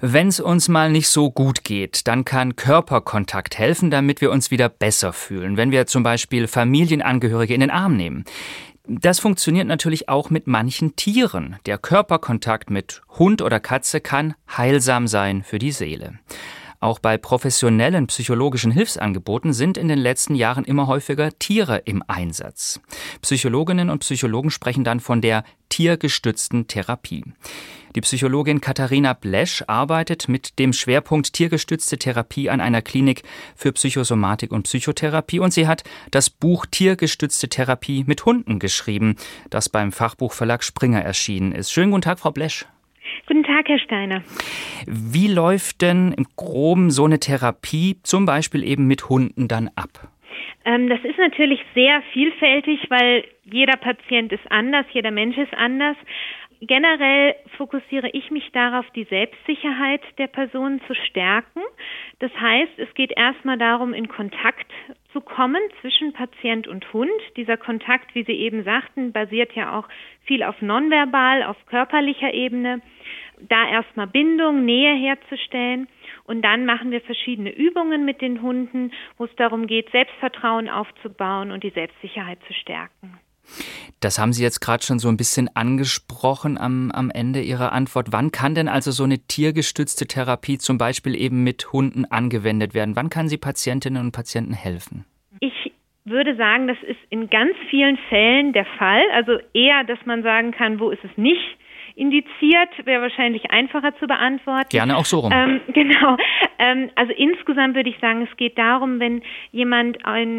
Wenn es uns mal nicht so gut geht, dann kann Körperkontakt helfen, damit wir uns wieder besser fühlen, wenn wir zum Beispiel Familienangehörige in den Arm nehmen. Das funktioniert natürlich auch mit manchen Tieren. Der Körperkontakt mit Hund oder Katze kann heilsam sein für die Seele. Auch bei professionellen psychologischen Hilfsangeboten sind in den letzten Jahren immer häufiger Tiere im Einsatz. Psychologinnen und Psychologen sprechen dann von der tiergestützten Therapie. Die Psychologin Katharina Blesch arbeitet mit dem Schwerpunkt tiergestützte Therapie an einer Klinik für Psychosomatik und Psychotherapie und sie hat das Buch Tiergestützte Therapie mit Hunden geschrieben, das beim Fachbuchverlag Springer erschienen ist. Schönen guten Tag, Frau Blesch. Guten Tag, Herr Steiner. Wie läuft denn im Groben so eine Therapie, zum Beispiel eben mit Hunden, dann ab? Das ist natürlich sehr vielfältig, weil jeder Patient ist anders, jeder Mensch ist anders. Generell fokussiere ich mich darauf, die Selbstsicherheit der Person zu stärken. Das heißt, es geht erstmal darum, in Kontakt zu kommen zwischen Patient und Hund. Dieser Kontakt, wie Sie eben sagten, basiert ja auch viel auf nonverbal, auf körperlicher Ebene. Da erstmal Bindung, Nähe herzustellen. Und dann machen wir verschiedene Übungen mit den Hunden, wo es darum geht, Selbstvertrauen aufzubauen und die Selbstsicherheit zu stärken. Das haben Sie jetzt gerade schon so ein bisschen angesprochen am Ende Ihrer Antwort. Wann kann denn also so eine tiergestützte Therapie zum Beispiel eben mit Hunden angewendet werden? Wann kann sie Patientinnen und Patienten helfen? Ich würde sagen, das ist in ganz vielen Fällen der Fall. Also eher, dass man sagen kann, wo ist es nicht indiziert, wäre wahrscheinlich einfacher zu beantworten. Gerne auch so rum. Genau. Also insgesamt würde ich sagen, es geht darum, wenn jemand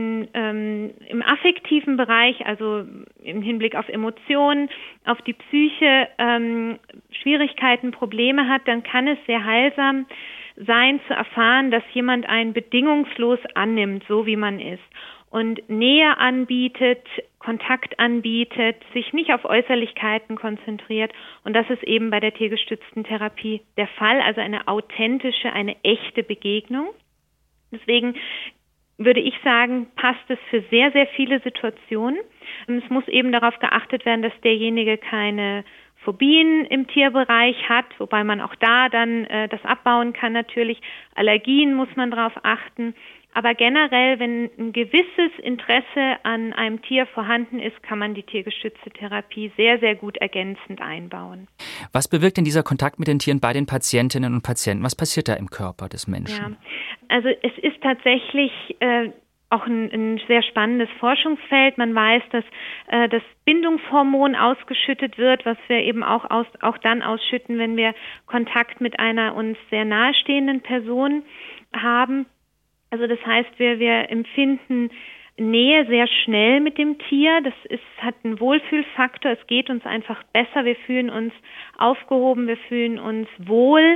im affektiven Bereich, also im Hinblick auf Emotionen, auf die Psyche, Schwierigkeiten, Probleme hat, dann kann es sehr heilsam sein, zu erfahren, dass jemand einen bedingungslos annimmt, so wie man ist. Und Nähe anbietet, Kontakt anbietet, sich nicht auf Äußerlichkeiten konzentriert. Und das ist eben bei der tiergestützten Therapie der Fall, also eine authentische, eine echte Begegnung. Deswegen würde ich sagen, passt es für sehr, sehr viele Situationen. Es muss eben darauf geachtet werden, dass derjenige keine Phobien im Tierbereich hat, wobei man auch da dann das abbauen kann natürlich. Allergien muss man darauf achten. Aber generell, wenn ein gewisses Interesse an einem Tier vorhanden ist, kann man die tiergestützte Therapie sehr, sehr gut ergänzend einbauen. Was bewirkt denn dieser Kontakt mit den Tieren bei den Patientinnen und Patienten? Was passiert da im Körper des Menschen? Ja, also es ist tatsächlich auch ein sehr spannendes Forschungsfeld. Man weiß, dass das Bindungshormon ausgeschüttet wird, was wir eben auch dann ausschütten, wenn wir Kontakt mit einer uns sehr nahestehenden Person haben. Also das heißt, wir empfinden Nähe sehr schnell mit dem Tier. Hat einen Wohlfühlfaktor. Es geht uns einfach besser. Wir fühlen uns aufgehoben. Wir fühlen uns wohl.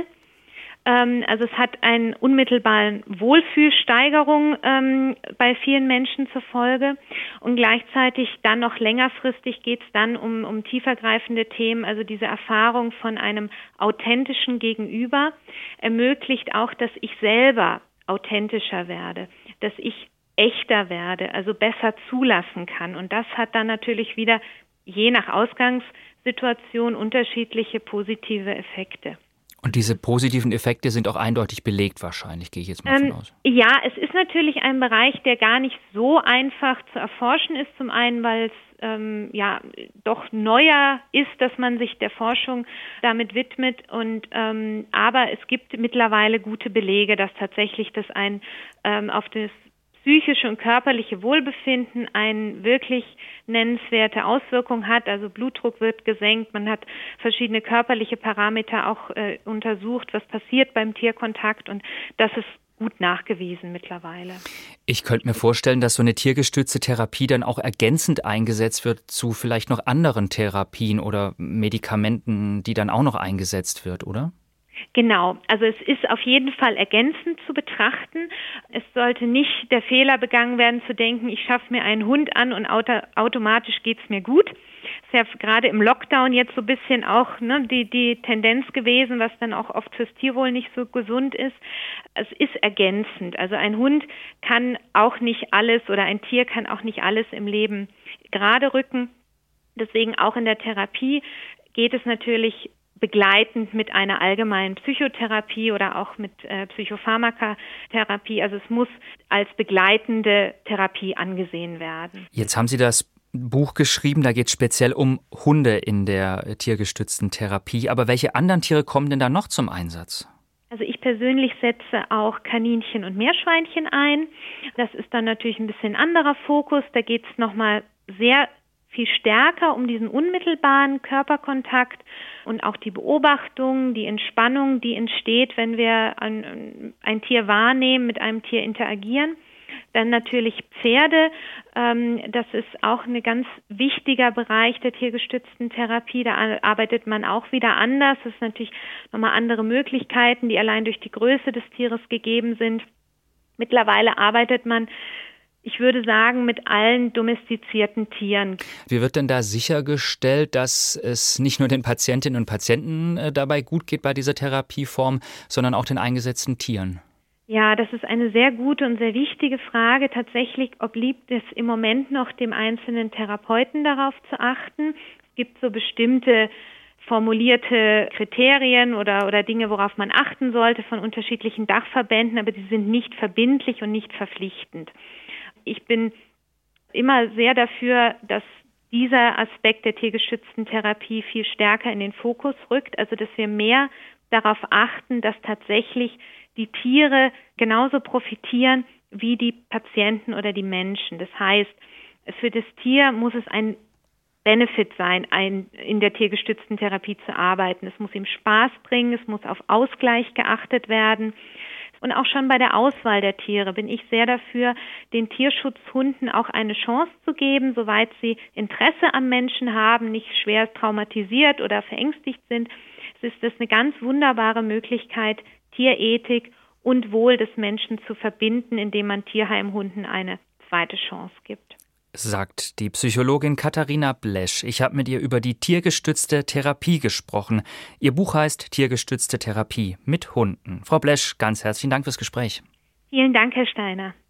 Also es hat einen unmittelbaren Wohlfühlsteigerung bei vielen Menschen zur Folge. Und gleichzeitig dann noch längerfristig geht es dann um tiefergreifende Themen. Also diese Erfahrung von einem authentischen Gegenüber ermöglicht auch, dass ich selber authentischer werde, dass ich echter werde, also besser zulassen kann. Und das hat dann natürlich wieder je nach Ausgangssituation unterschiedliche positive Effekte. Und diese positiven Effekte sind auch eindeutig belegt wahrscheinlich, gehe ich jetzt mal von aus. Ja, es ist natürlich ein Bereich, der gar nicht so einfach zu erforschen ist. Zum einen, weil es doch neuer ist, dass man sich der Forschung damit widmet. Aber es gibt mittlerweile gute Belege, dass tatsächlich das auf das psychische und körperliche Wohlbefinden eine wirklich nennenswerte Auswirkung hat. Also Blutdruck wird gesenkt, man hat verschiedene körperliche Parameter auch untersucht, was passiert beim Tierkontakt, und das ist gut nachgewiesen mittlerweile. Ich könnte mir vorstellen, dass so eine tiergestützte Therapie dann auch ergänzend eingesetzt wird zu vielleicht noch anderen Therapien oder Medikamenten, die dann auch noch eingesetzt wird, oder? Genau, also es ist auf jeden Fall ergänzend zu betrachten. Es sollte nicht der Fehler begangen werden, zu denken, ich schaffe mir einen Hund an und automatisch geht's mir gut. Das ist ja gerade im Lockdown jetzt so ein bisschen auch die Tendenz gewesen, was dann auch oft fürs Tierwohl nicht so gesund ist. Es ist ergänzend. Also ein Hund kann auch nicht alles oder ein Tier kann auch nicht alles im Leben gerade rücken. Deswegen auch in der Therapie geht es natürlich begleitend mit einer allgemeinen Psychotherapie oder auch mit Psychopharmakatherapie. Also es muss als begleitende Therapie angesehen werden. Jetzt haben Sie das Buch geschrieben, da geht es speziell um Hunde in der tiergestützten Therapie. Aber welche anderen Tiere kommen denn da noch zum Einsatz? Also ich persönlich setze auch Kaninchen und Meerschweinchen ein. Das ist dann natürlich ein bisschen anderer Fokus. Da geht es nochmal sehr viel stärker um diesen unmittelbaren Körperkontakt und auch die Beobachtung, die Entspannung, die entsteht, wenn wir ein Tier wahrnehmen, mit einem Tier interagieren. Dann natürlich Pferde, das ist auch ein ganz wichtiger Bereich der tiergestützten Therapie. Da arbeitet man auch wieder anders. Das sind natürlich nochmal andere Möglichkeiten, die allein durch die Größe des Tieres gegeben sind. Mittlerweile arbeitet man, ich würde sagen, mit allen domestizierten Tieren. Wie wird denn da sichergestellt, dass es nicht nur den Patientinnen und Patienten dabei gut geht bei dieser Therapieform, sondern auch den eingesetzten Tieren? Ja, das ist eine sehr gute und sehr wichtige Frage. Tatsächlich obliegt es im Moment noch dem einzelnen Therapeuten darauf zu achten. Es gibt so bestimmte formulierte Kriterien oder Dinge, worauf man achten sollte von unterschiedlichen Dachverbänden, aber die sind nicht verbindlich und nicht verpflichtend. Ich bin immer sehr dafür, dass dieser Aspekt der tiergestützten Therapie viel stärker in den Fokus rückt, also dass wir mehr darauf achten, dass tatsächlich die Tiere genauso profitieren wie die Patienten oder die Menschen. Das heißt, für das Tier muss es ein Benefit sein, in der tiergestützten Therapie zu arbeiten. Es muss ihm Spaß bringen, es muss auf Ausgleich geachtet werden. Und auch schon bei der Auswahl der Tiere bin ich sehr dafür, den Tierschutzhunden auch eine Chance zu geben, soweit sie Interesse am Menschen haben, nicht schwer traumatisiert oder verängstigt sind. Es ist das eine ganz wunderbare Möglichkeit, Tierethik und Wohl des Menschen zu verbinden, indem man Tierheimhunden eine zweite Chance gibt. Sagt die Psychologin Katharina Blesch. Ich habe mit ihr über die tiergestützte Therapie gesprochen. Ihr Buch heißt Tiergestützte Therapie mit Hunden. Frau Blesch, ganz herzlichen Dank fürs Gespräch. Vielen Dank, Herr Steiner.